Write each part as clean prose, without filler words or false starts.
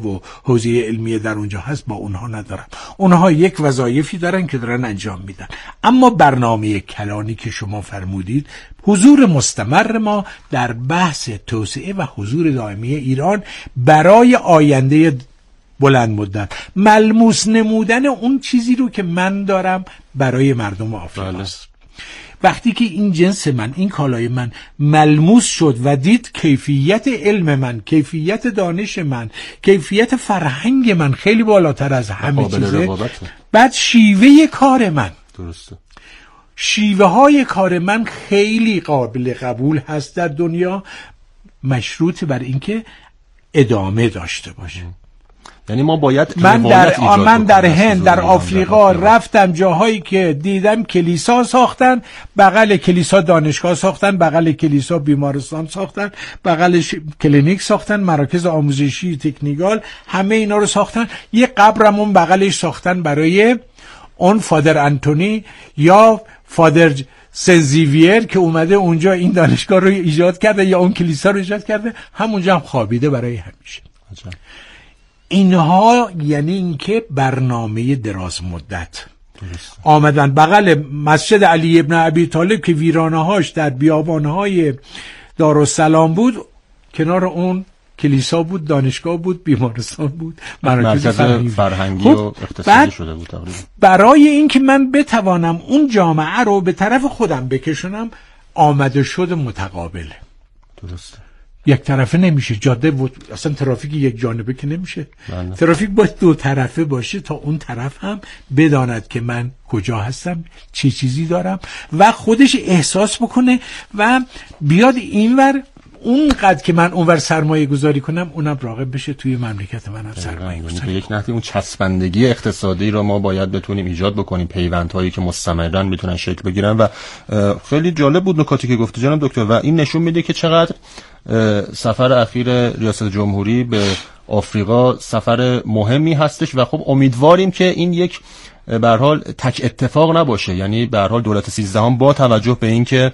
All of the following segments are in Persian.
و حوزه علمی در اونجا هست با اونها ندارم. اونها یک وظایفی دارن که دارن انجام میدن. اما برنامه کلانی که شما فرمودید، حضور مستمر ما در بحث توسعه و حضور دائمی ایران برای آینده بلند مدت، ملموس نمودن اون چیزی رو که من دارم برای مردم آفریقا. وقتی که این جنس من، این کالای من ملموس شد و دید کیفیت علم من، کیفیت دانش من، کیفیت فرهنگ من خیلی بالاتر از همه چیزه، بعد شیوه کار من، درسته، شیوه های کار من خیلی قابل قبول هست در دنیا، مشروط بر اینکه ادامه داشته باشه. یعنی ما باید من در هند، در آفریقا رفتم جاهایی که دیدم کلیسا ساختن، بغل کلیسا دانشگاه ساختن، بغل کلیسا بیمارستان ساختن، بغلش کلینیک ساختن، مراکز آموزشی تکنیکال، همه اینا رو ساختن. یه قبرم اون بغلش ساختن برای اون فادر انتونی یا فادر سنزیویر که اومده اونجا این دانشگاه رو ایجاد کرده یا اون کلیسا رو ایجاد کرده، همونجا هم خوابیده برای همیشه. اینها یعنی اینکه برنامه دراز مدت آمدن. بغل مسجد علی ابن ابی طالب که ویرانه‌هاش در بیابان‌های دارالسلام بود، کنار اون کلیسا بود، دانشگاه بود، بیمارستان بود، مرکز فرهنگی و اقتصادی شده بود تقریبا. برای اینکه من بتوانم اون جامعه رو به طرف خودم بکشونم، آمده شد متقابله. درسته، یک طرفه نمیشه. جاده بود اصلا ترافیک یک جانبه که نمیشه. ترافیک باید دو طرفه باشه تا اون طرف هم بداند که من کجا هستم، چه چیزی دارم و خودش احساس بکنه و بیاد اینور. اونقدر که من اونور سرمایه گذاری کنم، اونم راغب بشه توی مملکت منم سرمایه گذاری. یک نحوی اون چسبندگی اقتصادی رو ما باید بتونیم ایجاد بکنیم، پیوندهایی که مستمرا میتونن شکل بگیرن. و خیلی جالب بود نکاتی که گفت جناب دکتر و این نشون میده که چقدر سفر اخیر ریاست جمهوری به آفریقا سفر مهمی هستش و خب امیدواریم که این یک به هر حال تک اتفاق نباشه. یعنی به هر حال دولت 13 با توجه به اینکه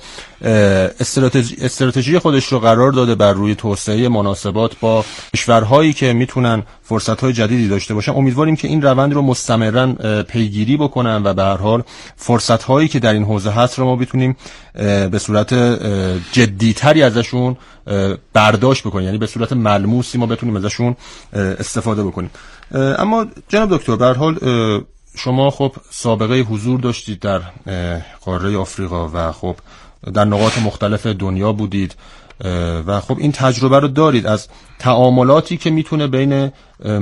استراتژی خودش رو قرار داده بر روی توسعه مناسبات با کشورهایی که میتونن فرصت‌های جدیدی داشته باشن، امیدواریم که این روند رو مستمرا پیگیری بکنن و به هر حال فرصت‌هایی که در این حوزه هست رو ما بتونیم به صورت جدی‌تری ازشون برداشت بکنیم، یعنی به صورت ملموسی ما بتونیم ازشون استفاده بکنیم. اما جناب دکتر به هر حال شما خب سابقه حضور داشتید در قاره آفریقا و خب در نقاط مختلف دنیا بودید و خب این تجربه رو دارید از تعاملاتی که میتونه بین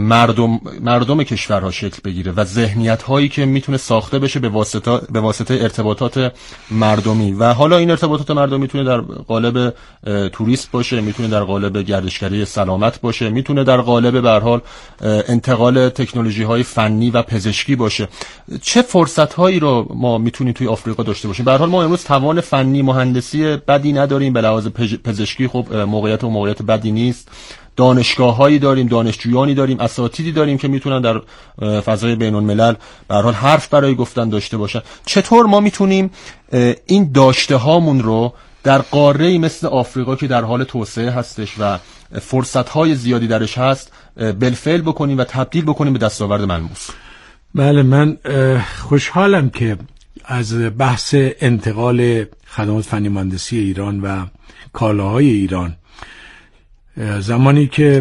مردم کشورها شکل بگیره و ذهنیت هایی که میتونه ساخته بشه به واسطه ارتباطات مردمی. و حالا این ارتباطات مردمی میتونه در قالب توریست باشه، میتونه در قالب گردشگری سلامت باشه، میتونه در قالب به هر حال انتقال تکنولوژی های فنی و پزشکی باشه. چه فرصت هایی رو ما میتونیم توی آفریقا داشته باشیم؟ به هر حال ما امروز توان فنی مهندسی بدی نداریم، به لحاظ پزشکی خب موقعیت بدی نیست، دانشگاه‌هایی داریم، دانشجویانی داریم، اساتیدی داریم که میتونن در فضای بین‌الملل به هر حال حرف برای گفتن داشته باشن. چطور ما میتونیم این داشته هامون رو در قاره‌ای مثل آفریقا که در حال توسعه هستش و فرصت‌های زیادی درش هست بالفعل بکنیم و تبدیل بکنیم به دستاورد ملموس؟ بله، من خوشحالم که از بحث انتقال خدمات فنی مهندسی ایران و کالاهای ایران، زمانی که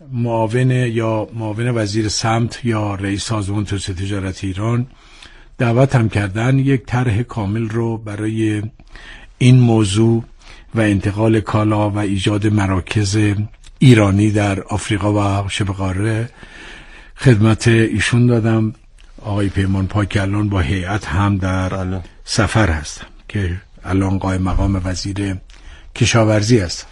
معاون وزیر سمت یا رئیس سازمان توسعه تجارت ایران دعوت هم کردن، یک طرح کامل رو برای این موضوع و انتقال کالا و ایجاد مراکز ایرانی در آفریقا و شبه قاره خدمت ایشون دادم. آقای پیمان پاک الان با هیئت هم در سفر هستم که الان قائم مقام وزیر کشاورزی هستم.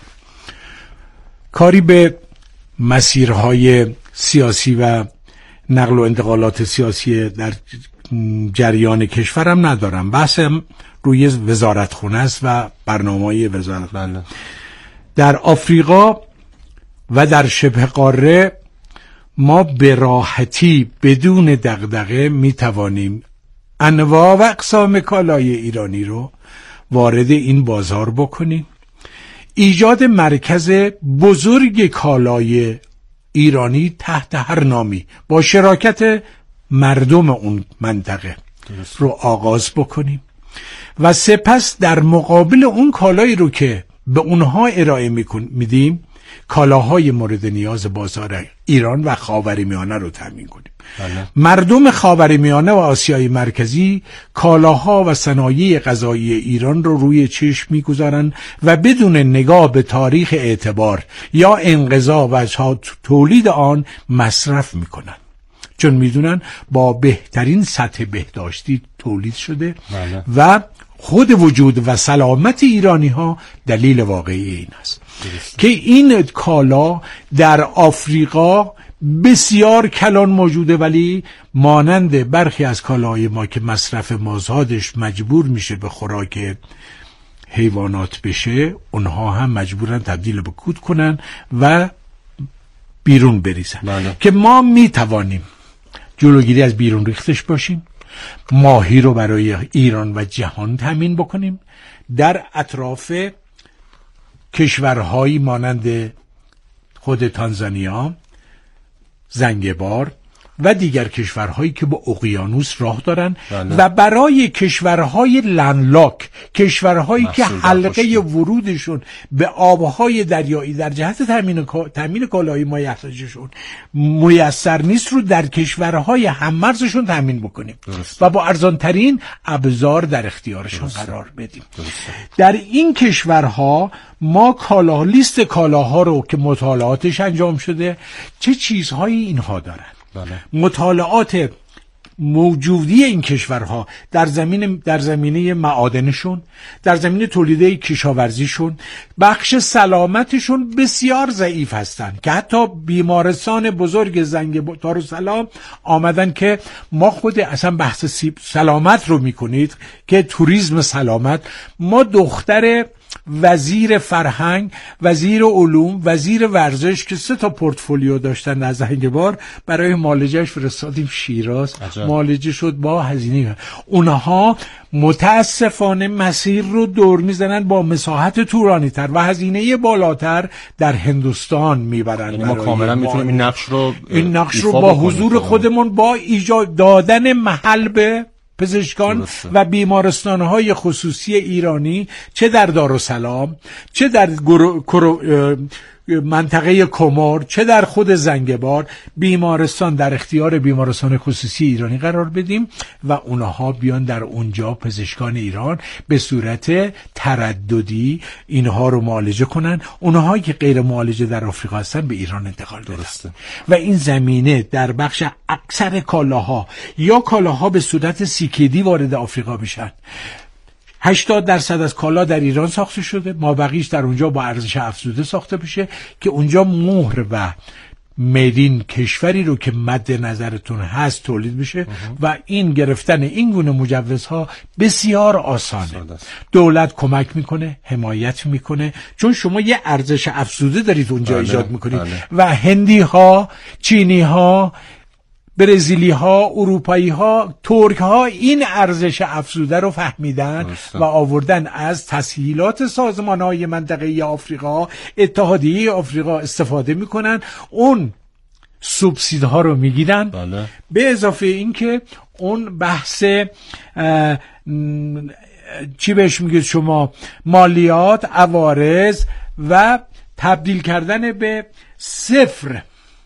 کاری به مسیرهای سیاسی و نقل و انتقالات سیاسی در جریان کشورم ندارم. بحثم روی وزارتخونه است و برنامه‌های وزارت. در آفریقا و در شبه قاره ما به راحتی بدون دغدغه می توانیم انواع و اقسام کالای ایرانی رو وارد این بازار بکنیم. ایجاد مرکز بزرگ کالای ایرانی تحت هر نامی با شراکت مردم اون منطقه رو آغاز بکنیم و سپس در مقابل اون کالایی رو که به اونها ارائه میدیم کالاهای مورد نیاز بازار ایران و خاورمیانه رو تامین کنیم. مردم خاورمیانه و آسیای مرکزی کالاها و صنایع غذایی ایران رو روی چشم میگذارن و بدون نگاه به تاریخ اعتبار یا انقضا و تولید آن مصرف میکنن، چون میدونن با بهترین سطح بهداشتی تولید شده و خود وجود و سلامت ایرانی ها دلیل واقعی این است که این کالا در آفریقا بسیار کلان موجوده، ولی مانند برخی از کالاهای ما که مصرف مازادش مجبور میشه به خوراک حیوانات بشه، اونها هم مجبورن تبدیل به کود کنن و بیرون بریزن. که ما میتوانیم جلوگیری از بیرون ریختش باشیم، ماهی رو برای ایران و جهان تامین بکنیم، در اطراف کشورهایی مانند خود تانزانیا، زنگبار و دیگر کشورهایی که با اقیانوس راه دارن و برای کشورهای لندلاک، کشورهایی که حلقه ورودشون به آبهای دریایی در جهت تامین کالاهای مایع احتیاجشون میسر نیست رو در کشورهای هممرزشون تامین بکنیم و با ارزانترین ابزار در اختیارشون قرار بدیم. در این کشورها ما لیست کالاها رو که مطالعاتش انجام شده چه چیزهایی اینها دارن. مطالعات موجودی این کشورها در زمینه معادنشون، در زمینه تولید کشاورزیشون، بخش سلامتشون بسیار ضعیف هستن که حتی بیمارستان بزرگ زنگ دارالسلام آمدن که ما خود اصلا بحث سلامت رو میکنید که توریسم سلامت، ما دختر وزیر فرهنگ، وزیر علوم، وزیر ورزش که 3 پورتفولیو داشتن از زنگبار برای معالجهش فرستادیم شیراز. معالجه شد با هزینه. اونها متاسفانه مسیر رو دور میزنن با مساحت طولانی تر و هزینه بالاتر در هندوستان میبرن. ما کاملا میتونیم این نقش رو با حضور خودمون با ایجاد دادن محل به پزشکان و بیمارستان‌های خصوصی ایرانی، چه در دارالسلام، چه در منطقه کمر، چه در خود زنگبار، بیمارستان در اختیار بیمارستان خصوصی ایرانی قرار بدیم و اونها بیان در اونجا پزشکان ایران به صورت ترددی اینها رو معالجه کنن. اونهایی که غیر معالجه در آفریقا هستن به ایران انتقال بدن. و این زمینه در بخش اکثر کالاها یا کالاها به صورت سیکیدی وارد آفریقا میشن. 80% از کالا در ایران ساخته شده، ما بقیش در اونجا با ارزش افزوده ساخته بشه که اونجا مهر و میدین کشوری رو که مد نظرتون هست تولید بشه و این گرفتن این گونه مجوزها بسیار آسانه. دولت کمک میکنه، حمایت میکنه، چون شما یه ارزش افزوده دارید اونجا ایجاد میکنید و هندی ها، چینی ها، برزیلی ها، اروپایی ها، ترک ها این ارزش افزوده رو فهمیدن و آوردن از تسهیلات سازمان های منطقه آفریقا، اتحادیه آفریقا استفاده میکنن، اون سوبسید ها رو میگیرن. به اضافه این که اون بحث چی بهش میگید شما، مالیات، عوارض و تبدیل کردن به صفر،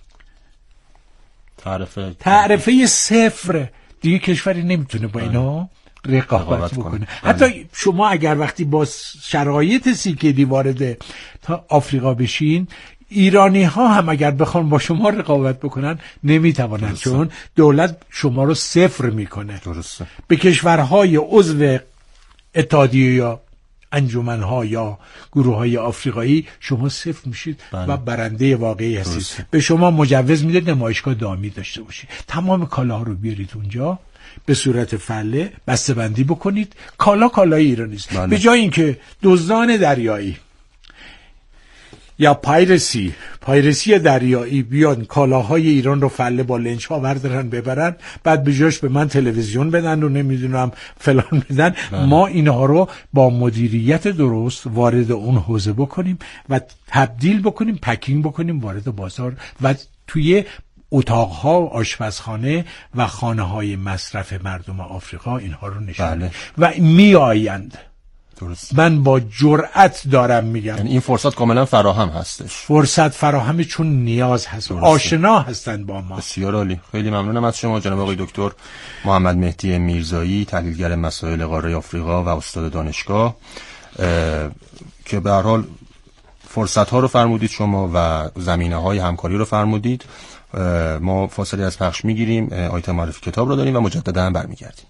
تعرفه صفر، دیگه کشوری نمیتونه با اینا رقابت بکنه. حتی شما اگر وقتی با شرایط سیکیدی وارد تا آفریقا بشین، ایرانی ها هم اگر بخوان با شما رقابت بکنن نمیتوانن، چون دولت شما رو صفر میکنه. به کشورهای عضو اتحادیه یا انجمنها یا گروه‌های آفریقایی شما صفر میشید و برنده واقعی هستید. به شما مجوز میده نمایشگاه دامی داشته باشید، تمام کالاها رو بیارید اونجا به صورت فله بسته بندی بکنید. کالای ایرانی است. به جای اینکه دزدان دریایی یا پایرسی دریایی بیان کالاهای ایران رو فله با لنج ها بردارن ببرن، بعد به جاش به من تلویزیون بدن و نمیدونم فلان بدن. ما اینها رو با مدیریت درست وارد اون حوزه بکنیم و تبدیل بکنیم، پکینگ بکنیم، وارد بازار و توی اتاقها و آشپزخانه و خانه‌های مصرف مردم آفریقا اینها رو نشون و میآیند. درست. من با جرأت دارم میگم، یعنی این فرصت کاملا فراهم هستش. فرصت فراهمه چون نیاز هست. آشنا هستن با ما. بسیار عالی. خیلی ممنونم از شما جناب آقای دکتر محمد مهدی میرزایی، تحلیلگر مسائل قاره آفریقا و استاد دانشگاه، که به هر حال فرصت ها رو فرمودید شما و زمینه های همکاری رو فرمودید. ما فاصله از پخش میگیریم، آیتم معرفی کتاب رو داریم و مجددا برمیگردیم.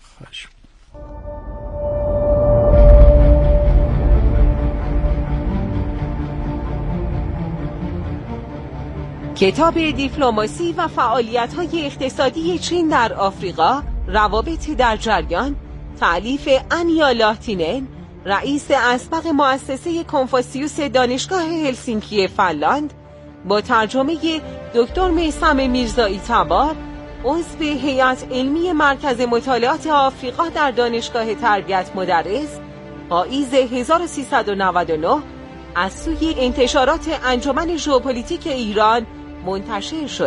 کتاب دیپلماسی و فعالیت‌های اقتصادی چین در آفریقا، روابط در جریان، تألیف انیا لاهتینن، رئیس اسبق مؤسسه کنفوسیوس دانشگاه هلسینکی فنلاند، با ترجمه دکتر میثم میرزایی تبار، عضو هیئت علمی مرکز مطالعات آفریقا در دانشگاه تربیت مدرس، پاییز 1399 از سوی انتشارات انجمن ژئوپلیتیک ایران منتشر شد.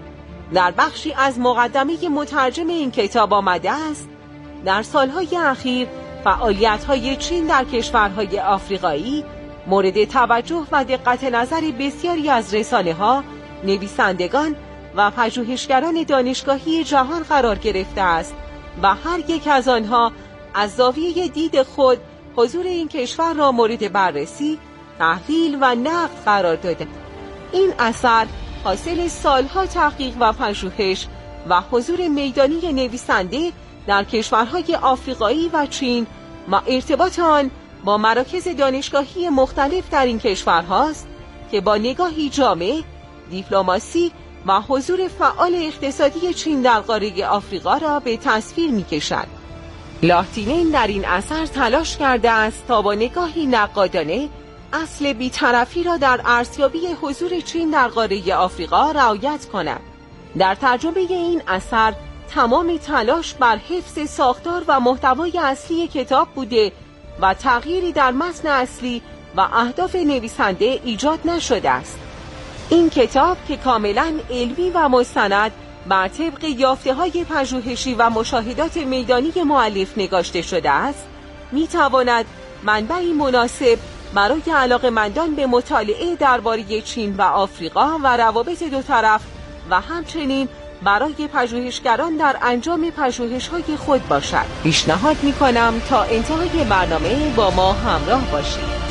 در بخشی از مقدمه مترجم این کتاب آمده است: در سالهای اخیر فعالیت‌های چین در کشورهای آفریقایی مورد توجه و دقت نظر بسیاری از رسانه‌ها، نویسندگان و پژوهشگران دانشگاهی جهان قرار گرفته است و هر یک از آنها از زاویه دید خود حضور این کشور را مورد بررسی، تحلیل و نقد قرار داده. این اثر حاصل سالها تحقیق و پژوهش و حضور میدانی نویسنده در کشورهای آفریقایی و چین و ارتباط آن با مراکز دانشگاهی مختلف در این کشورهاست که با نگاهی جامع، دیپلماسی و حضور فعال اقتصادی چین در قاره آفریقا را به تصویر می‌کشد. لاهتینن در این اثر تلاش کرده است تا با نگاهی نقادانه اصل بی‌طرفی را در ارزیابی حضور چین در قاره آفریقا رعایت کند. در ترجمه این اثر تمام تلاش بر حفظ ساختار و محتوای اصلی کتاب بوده و تغییری در متن اصلی و اهداف نویسنده ایجاد نشده است. این کتاب که کاملا علمی و مستند بر طبق یافته‌های پژوهشی و مشاهدات میدانی مؤلف نگاشته شده است، می‌تواند منبعی مناسب برای علاقه‌مندان به مطالعه درباره چین و آفریقا و روابط دو طرف و همچنین برای پژوهشگران در انجام پژوهش‌های خود باشد. پیشنهاد می‌کنم تا انتهای برنامه با ما همراه باشید.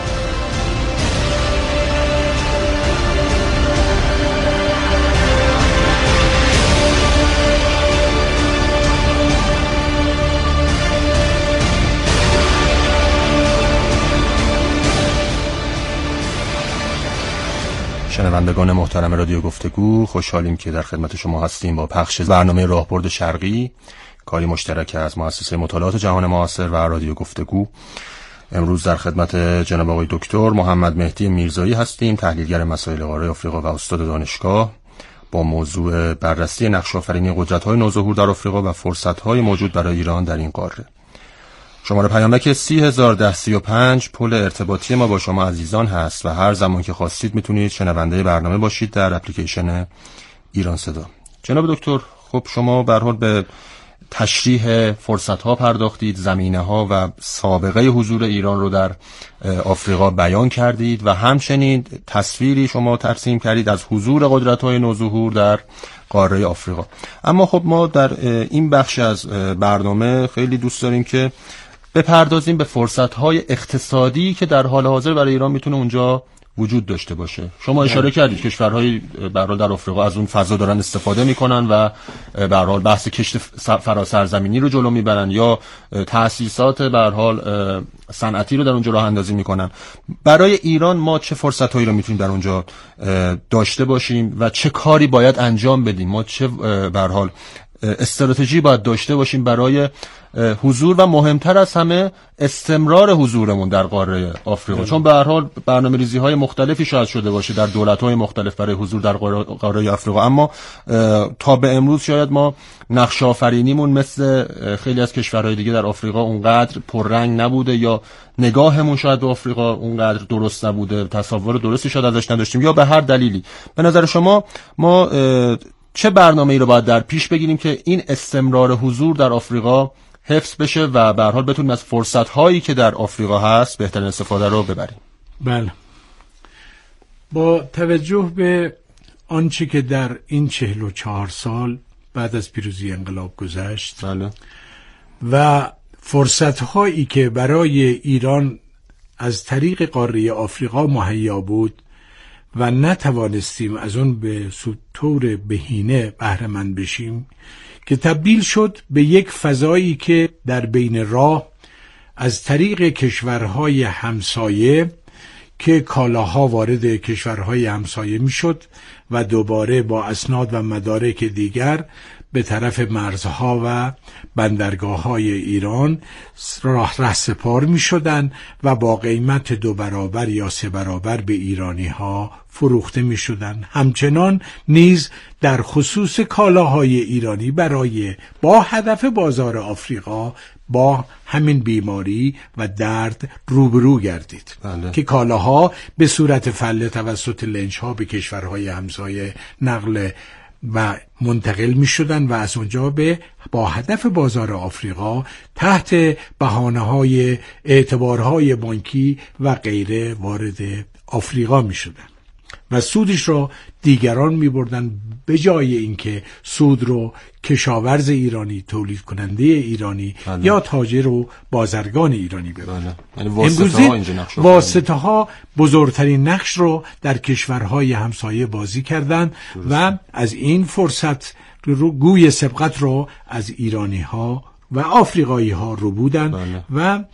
شنوندگان محترم رادیو گفتگو، خوشحالیم که در خدمت شما هستیم با پخش برنامه راهبرد شرقی، کاری مشترک از مؤسسه مطالعات جهان معاصر و رادیو گفتگو. امروز در خدمت جناب آقای دکتر محمد مهدی میرزایی هستیم، تحلیلگر مسائل قاره آفریقا و استاد دانشگاه، با موضوع بررسی نقش‌آفرینی قدرت‌های نوظهور در آفریقا و فرصت‌های موجود برای ایران در این قاره. شماره پیامک 301035 پل ارتباطی ما با شما عزیزان هست و هر زمان که خواستید میتونید شنونده برنامه باشید در اپلیکیشن ایران صدا. جناب دکتر، خب شما به هر حال به تشریح فرصت‌ها پرداختید، زمینه‌ها و سابقه حضور ایران رو در آفریقا بیان کردید و همچنین تصویری شما ترسیم کردید از حضور قدرت‌های نوظهور در قاره آفریقا. اما خب ما در این بخش از برنامه خیلی دوست داریم که بپردازیم به فرصت‌های اقتصادی که در حال حاضر برای ایران میتونه اونجا وجود داشته باشه. شما اشاره کردید کشورهای به هر حال در آفریقا از اون فضا دارن استفاده میکنن و به هر حال بحث کشت فراسرزمینی رو جلو میبرن یا تأسیسات به هر حال صنعتی رو در اونجا راه اندازی میکنن. برای ایران ما چه فرصت‌هایی رو میتونیم در اونجا داشته باشیم و چه کاری باید انجام بدیم؟ ما چه به هر حال استراتژی باید داشته باشیم برای حضور و مهمتر از همه استمرار حضورمون در قاره آفریقا. چون به هر حال برنامه‌ریزی‌های مختلفی شاید شده باشه در دولت‌های مختلف برای حضور در قاره آفریقا، اما تا به امروز شاید ما نقش آفرینیمون مثل خیلی از کشورهای دیگه در آفریقا اونقدر پررنگ نبوده، یا نگاهمون شاید به آفریقا اونقدر درست نبوده، تصور درستی شاید ازش نداشتیم، یا به هر دلیلی. به نظر شما ما چه برنامه‌ای رو باید در پیش بگیریم که این استمرار حضور در آفریقا حفظ بشه و به هر حال بتونیم از فرصت‌هایی که در آفریقا هست بهترین استفاده رو ببریم؟ بله، با توجه به آنچه که در این 44 سال بعد از پیروزی انقلاب گذشت، بله، و فرصت‌هایی که برای ایران از طریق قاره آفریقا مهیا بود و نتوانستیم از اون به طور بهینه بهره مند بشیم، که تبدیل شد به یک فضایی که در بین راه از طریق کشورهای همسایه که کالاها وارد کشورهای همسایه میشد و دوباره با اسناد و مدارک دیگر به طرف مرزها و بندرگاه‌های ایران رهسپار می‌شدند و با قیمت 2 برابر یا 3 برابر به ایرانی‌ها فروخته می‌شدند. همچنان نیز در خصوص کالاهای ایرانی با هدف بازار آفریقا با همین بیماری و درد روبرو گردید. بله. که کالاها به صورت فله توسط لنچ‌ها به کشورهای همسایه نقل و منتقل می شدن و از اونجا با هدف بازار آفریقا تحت بهانه‌های اعتبارهای بانکی و غیره وارد آفریقا می شدن و سودش رو دیگران می بردن، به جای اینکه سود رو کشاورز ایرانی، تولید کننده ایرانی یا تاجر و بازرگان ایرانی ببرن. امروزی واسطه ها بزرگترین نقش رو در کشورهای همسایه بازی کردن و از این فرصت گوی سبقت رو از ایرانی ها و آفریقایی ها رو بودن و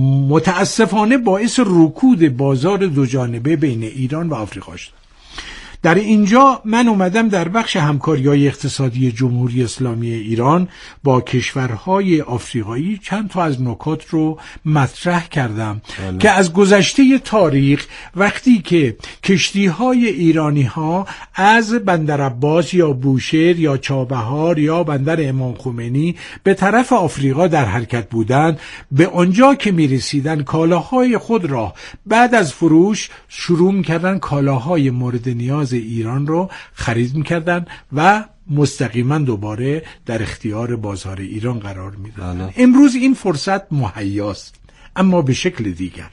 متاسفانه باعث رکود بازار دو جانبه بین ایران و آفریقا شد. در اینجا من اومدم در بخش همکاری‌های اقتصادی جمهوری اسلامی ایران با کشورهای آفریقایی چند تا از نکات رو مطرح کردم که از گذشته تاریخ وقتی که کشتی‌های ایرانی‌ها از بندر عباس یا بوشهر یا چابهار یا بندر امام خمینی به طرف آفریقا در حرکت بودند، به آنجا که می‌رسیدن کالاهای خود را بعد از فروش شروع می‌کردن کالاهای مورد نیاز ایران رو خرید می‌کردن و مستقیما دوباره در اختیار بازار ایران قرار می‌دادن. امروز این فرصت مهیاست، اما به شکل دیگر،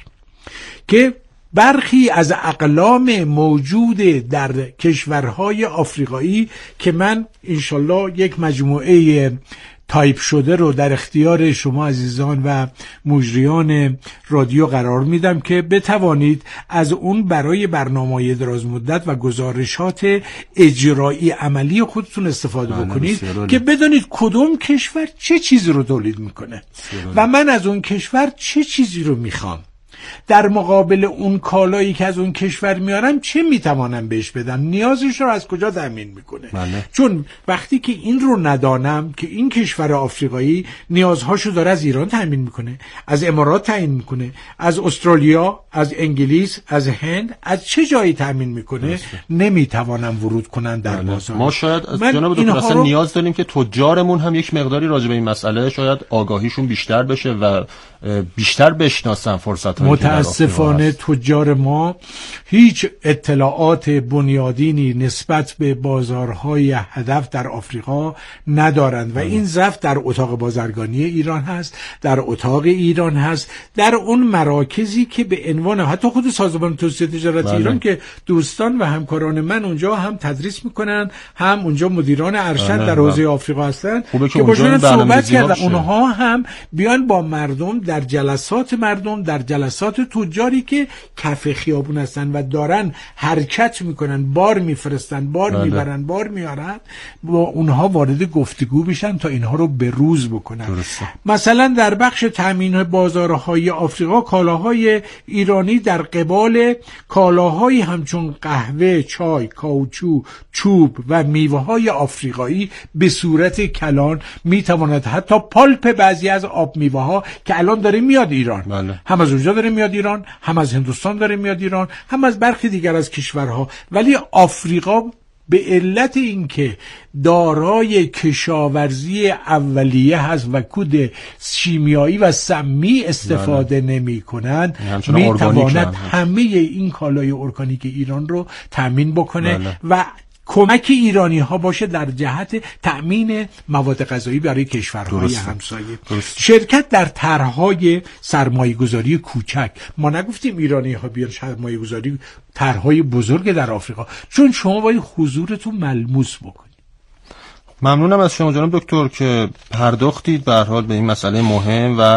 که برخی از اقلام موجود در کشورهای آفریقایی که من انشالله یک مجموعه تایپ شده رو در اختیار شما عزیزان و مجریان رادیو قرار میدم که بتوانید از اون برای برنامه‌های دراز مدت و گزارشات اجرایی عملی خودتون استفاده بکنید که بدونید کدوم کشور چه چیزی رو تولید میکنه و من از اون کشور چه چیزی رو میخوام، در مقابل اون کالایی که از اون کشور میارم چه میتوانم بهش بدم، نیازش رو از کجا تامین میکنه. چون وقتی که این رو ندانم که این کشور آفریقایی نیازهاشو داره از ایران تامین میکنه، از امارات تامین میکنه، از استرالیا، از انگلیس، از هند، از چه جایی تامین میکنه، نمیتوانم ورود کنم در بازار. ما شاید از جناب دکتر اصلا نیاز داریم که تجارمون هم یک مقداری راجع به این مسئله شاید آگاهیشون بیشتر بشه و بیشتر بشناسن فرصت‌های. متاسفانه تجار ما هیچ اطلاعات بنیادینی نسبت به بازارهای هدف در آفریقا ندارند و این ضعف در اتاق بازرگانی ایران هست، در اتاق ایران هست، در اون مراکزی که به عنوان حتی خود سازمان توسعه تجارت ایران که دوستان و همکاران من اونجا هم تدریس میکنن، هم اونجا مدیران ارشد در حوزه آفریقا هستن که باشون صحبت کردن، اونها هم بیان با مردم در جلسات بساط تجاری که کف خیابون هستن و دارن حرکت میکنن، بار میفرستن، بار میبرن، بار میارن، با اونها وارد گفتگو بشن تا اینها رو به روز بکنن. مثلا در بخش تامین بازارهای آفریقا کالاهای ایرانی در قبال کالاهای همچون قهوه، چای، کاوچو، چوب و میوه‌های آفریقایی به صورت کلان میتواند حتی پالپ بعضی از آب میوه‌ها که الان داره میاد ایران، هم از اونجا داره میاد ایران، هم از هندوستان داره میاد ایران، هم از برخی دیگر از کشورها، ولی آفریقا به علت اینکه دارای کشاورزی اولیه هست و کود شیمیایی و سمی استفاده نمی کنند، می تواند همه این کالای ارگانیک ایران رو تامین بکنه و کمک ایرانی ها باشه در جهت تأمین مواد غذایی برای کشورهای همسایه. شرکت در طرحهای سرمایه‌گذاری کوچک، ما نگفتیم ایرانی ها بیان سرمایه‌گذاری طرحهای بزرگ در آفریقا، چون شما باید حضورتون ملموس بکنید. ممنونم از شما جناب دکتر که پرداختید به هر حال به این مسئله مهم و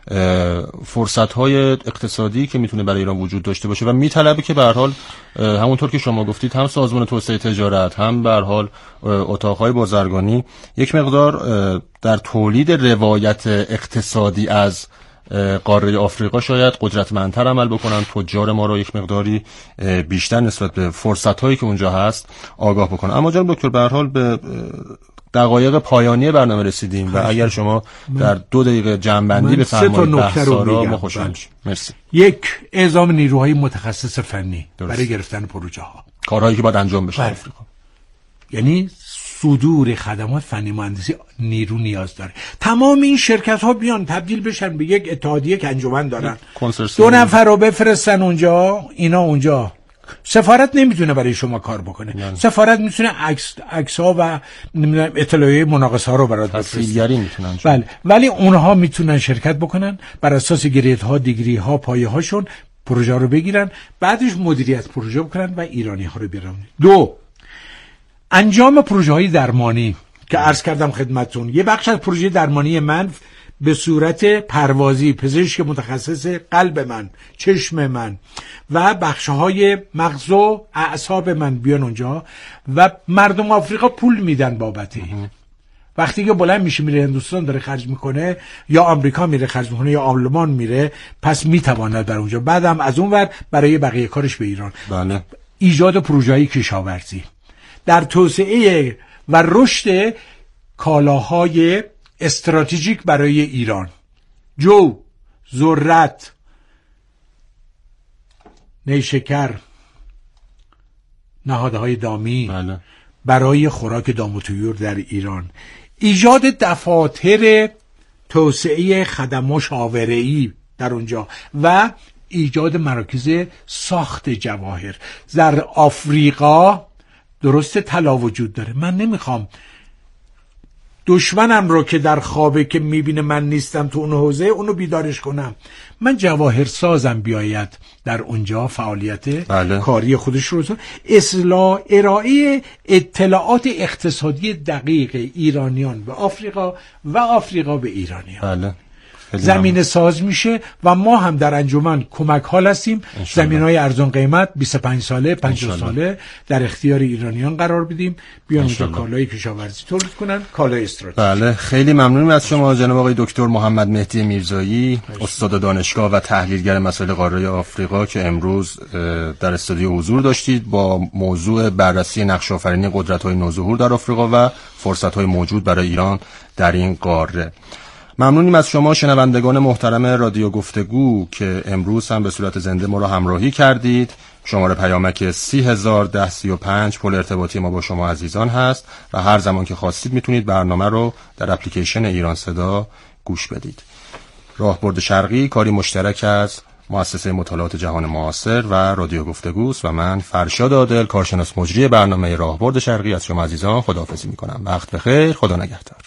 فرصت‌های اقتصادی که میتونه برای ایران وجود داشته باشه و میطلبه که به هر حال همونطور که شما گفتید هم سازمان توسعه تجارت، هم به هر حال اتاق‌های بازرگانی یک مقدار در تولید روایت اقتصادی از قاره آفریقا شاید قدرتمندتر عمل بکنن، تجار ما رو یک مقداری بیشتر نسبت به فرصت‌هایی که اونجا هست آگاه بکنن. اما جناب دکتر به هر حال به دقایق پایانی برنامه رسیدیم و اگر شما در 2 دقیقه جمع‌بندی بفرمایید بحثا رو ما خوشحال میشیم. مرسی. 1. اعزام نیروهای متخصص فنی برای گرفتن پروژه ها، کارهایی که باید انجام بشه. آفریقا یعنی صدور خدمات فنی مهندسی نیرو نیاز داره. تمام این شرکت ها بیان تبدیل بشن به یک اتحادیه که انجمن دارن، 2 نفر رو بفرستن اونجا، اینا اونجا. سفارت نمیتونه برای شما کار بکنه. سفارت میتونه عکس‌ها و اطلاعیه مناقصه ها رو برات بفرسته. بله، ولی اونها میتونن شرکت بکنن، بر اساس گرید ها، دیگری ها، پایه هاشون پروژه رو بگیرن، بعدش مدیریت پروژه بکنن و ایرانی ها رو بیارن. 2. انجام پروژه های درمانی که عرض کردم خدمتتون. یه بخش از پروژه درمانی من به صورت پروازی، پزشک متخصص قلب من، چشم من و بخشهای مغز و اعصاب من بیان اونجا و مردم آفریقا پول میدن بابت این. وقتی که بلند میشه میره هندوستان داره خرج میکنه، یا آمریکا میره خرج میکنه، یا آلمان میره، پس میتواند در اونجا بعدم از اون ور برای بقیه کارش به ایران. بله. ایجاد پروژه‌های کشاورزی در توسعه و رشد کالاهای استراتژیک برای ایران، جو، ذرت، نیشکر، نهادهای دامی. بله. برای خوراک دام و طیور در ایران، ایجاد دفاتر توسعه خدمات مشاوره‌ای در اونجا و ایجاد مراکز ساخت جواهر در آفریقا. درست طلا وجود داره، من نمیخوام دشمنم رو که در خوابه که میبینه من نیستم تو اون حوزه اونو بیدارش کنم. من جواهر سازم بیاید در اونجا فعالیت کاری خودش رو اصلاح، ارائه اطلاعات اقتصادی دقیق ایرانیان به آفریقا و آفریقا به ایرانیان. بله. زمین ساز میشه و ما هم در انجمن کمک حال هستیم. زمین‌های ارزان قیمت 25 ساله 50 ساله در اختیار ایرانیان قرار بدیم، بیان اونجا کالای کشاورزی تولید کنن، کالای استراتژیک. بله، خیلی ممنونم از شما جناب آقای دکتر محمد مهدی میرزایی، استاد دانشگاه و تحلیلگر مسائل قاره آفریقا که امروز در استودیو حضور داشتید با موضوع بررسی نقش آفرینی قدرت‌های نوظهور در آفریقا و فرصت‌های موجود برای ایران در این قاره. ممنونیم از شما شنوندگان محترم رادیو گفتگو که امروز هم به صورت زنده ما را همراهی کردید. شماره پیامک 301035 پل ارتباطی ما با شما عزیزان هست و هر زمان که خواستید میتونید برنامه رو در اپلیکیشن ایران صدا گوش بدید. راهبرد شرقی کاری مشترک از مؤسسه مطالعات جهان معاصر و رادیو گفتگوست و من فرشاد عادل کارشناس مجری برنامه راهبرد شرقی از شما عزیزان خداحافظی میکنم. وقت بخیر، خدا نگهدار.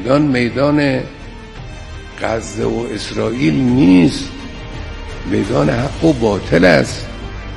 میدان غزه و اسرائیل نیست، میدان حق و باطل است.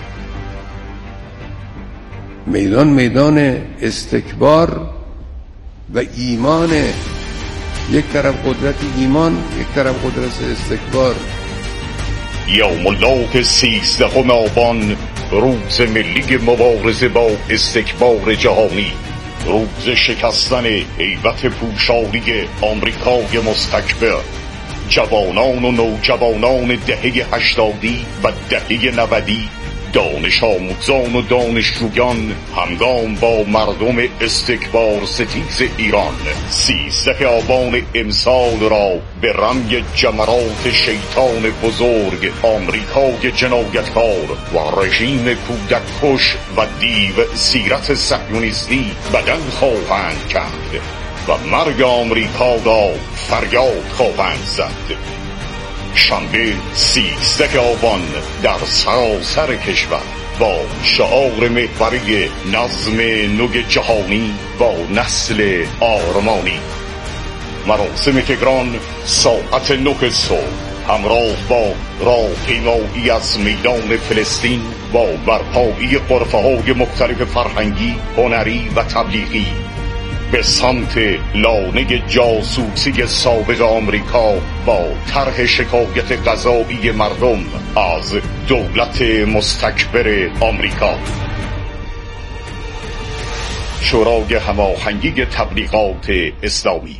میدان استکبار و ایمان، یک طرف قدرت ایمان، یک طرف قدرت استکبار. یوم الله 13 آبان، روز ملی مبارزه با استکبار جهانی، روز شکستن هیبت پوشالی آمریکای مستکبر. جوانان و نوجوانان دهه 80 و دهه 90، دانش آموزان و دانشجویان همگام با مردم استکبار ستیز ایران 13 آبان امسال را به رمی جمرات شیطان بزرگ آمریکای جنایتکار و رژیم کودک کش و دیو سیرت صهیونیستی بدل خواهند کرد و مرگ آمریکا را فریاد خواهند زد. شنبه 13 آبان در سراسر کشور با شعار محوری نظم نو جهانی با نسل آرمانی. مراسم تهران ساعت 9 صبح همراه با راهپیمایی از میدان فلسطین با برپایی غرفه‌های مختلف فرهنگی، هنری و تبلیغی به سمت لانه جاسوسی سابق آمریکا با طرح شکایت قضایی مردم از دولت مستکبر آمریکا. شورای هماهنگی تبلیغات اسلامی.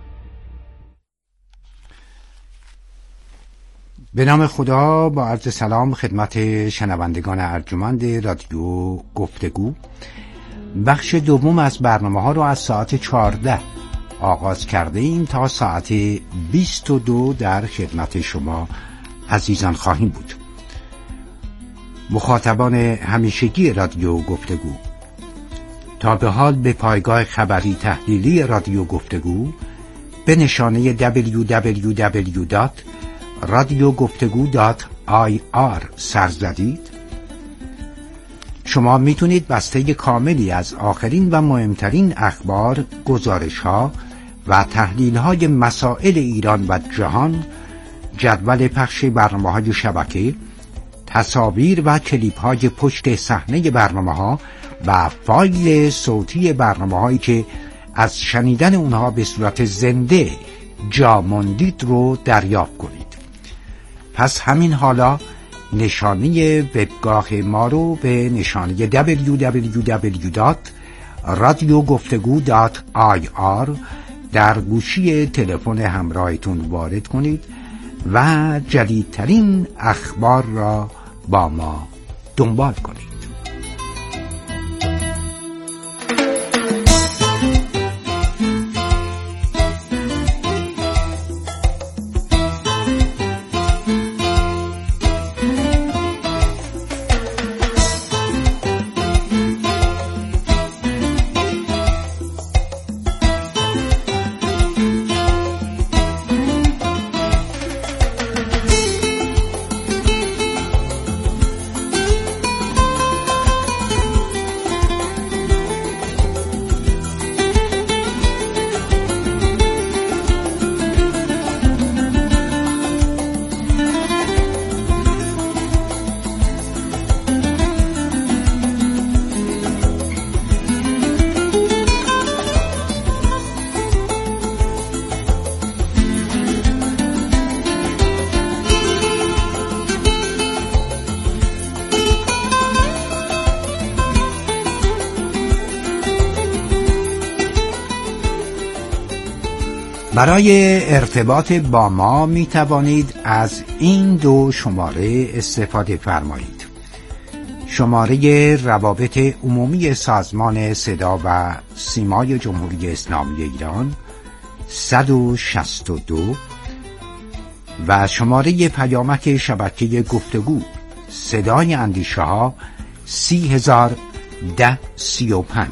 به نام خدا، با عرض سلام خدمت شنوندگان ارجمند رادیو گفتگو. بخش دوم از برنامه ها رو از ساعت 14 آغاز کرده ایم تا ساعت 22 در خدمت شما عزیزان خواهیم بود. مخاطبان همیشگی رادیو گفتگو، تا به حال به پایگاه خبری تحلیلی رادیو گفتگو به نشانه www.radiogoftegu.ir سر زدید؟ شما میتونید بسته کاملی از آخرین و مهمترین اخبار، گزارش‌ها و تحلیل‌های مسائل ایران و جهان، جدول پخش برنامه‌های شبکه، تصاویر و کلیپ‌های پشت صحنه برنامه‌ها و فایل صوتی برنامه‌هایی که از شنیدن اونها به صورت زنده جا موندید رو دریافت کنید. پس همین حالا نشانی وبگاه ما رو به نشانی www.radiogoftegu.ir در گوشی تلفن همراهتون وارد کنید و جدیدترین اخبار را با ما دنبال کنید. برای ارتباط با ما می توانید از این دو شماره استفاده فرمایید. شماره روابط عمومی سازمان صدا و سیمای جمهوری اسلامی ایران 162 و شماره پیامک شبکه گفتگو صدای اندیشه ها 301035.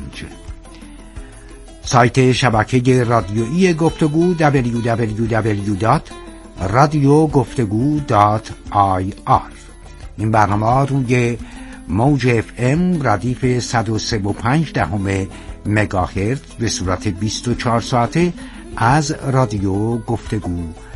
سایت شبکه رادیویی گفتگو www.radiogoftegu.ir. این برنامه روی موج FM ردیف 103.5 مگاهرتز به صورت 24 ساعته از رادیو گفتگو